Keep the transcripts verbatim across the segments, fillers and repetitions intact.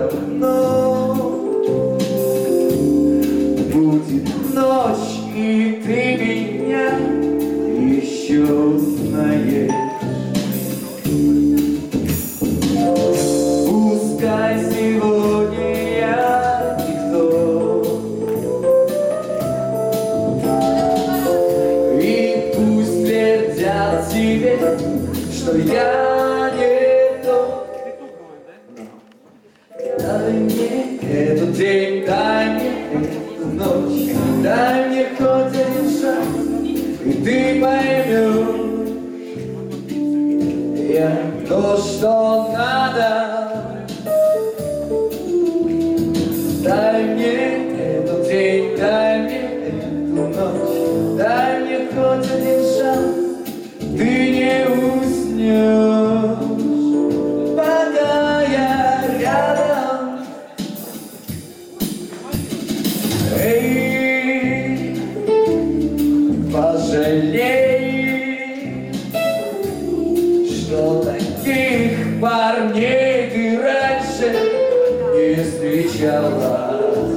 равно будет ночь, и ты меня еще узнаешь. Пускай сегодня я никто, и пусть твердят тебе, что я не то. Дай мне этот день, дай мне эту ночь, дай мне хоть один шанс, и ты поймешь, я то, что надо. Дай мне этот день, дай мне эту ночь, дай мне хоть один шанс, ты не уснешь, пока я рядом. Эй, пожалей, что таких парней ты раньше не встречала.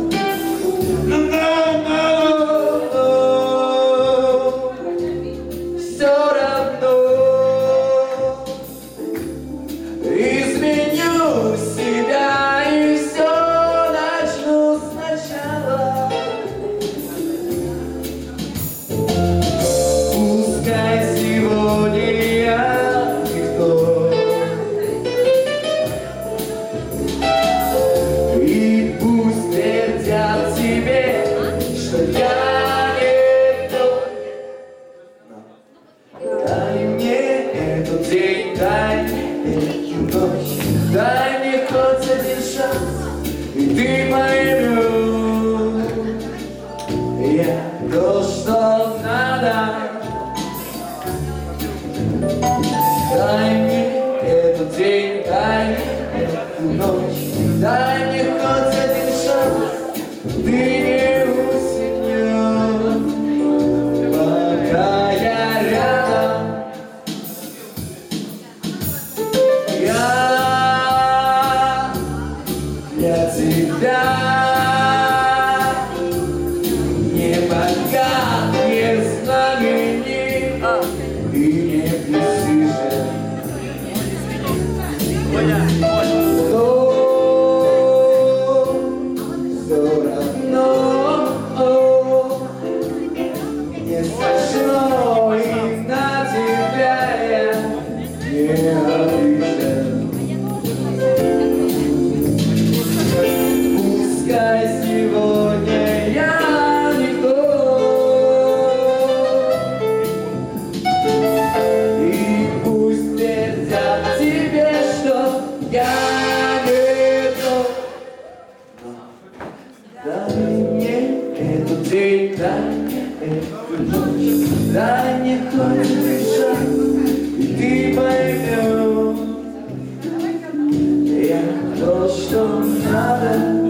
Дай мне хоть один шанс, и ты поймешь, я то, что надо. Дай мне этот день, дай мне эту ночь, дай мне хоть один шанс, ты не уснешь, пока я рядом. Я для тебя не богат, не знаменит и не престижен. Но все равно не смешно, и на тебя я не обижен. Пускай сегодня я никто, и пусть твердят тебе, что я не то. Дай мне этот день, дай мне эту ночь, дай мне хоть один шанс, и ты поймешь, я то, что надо.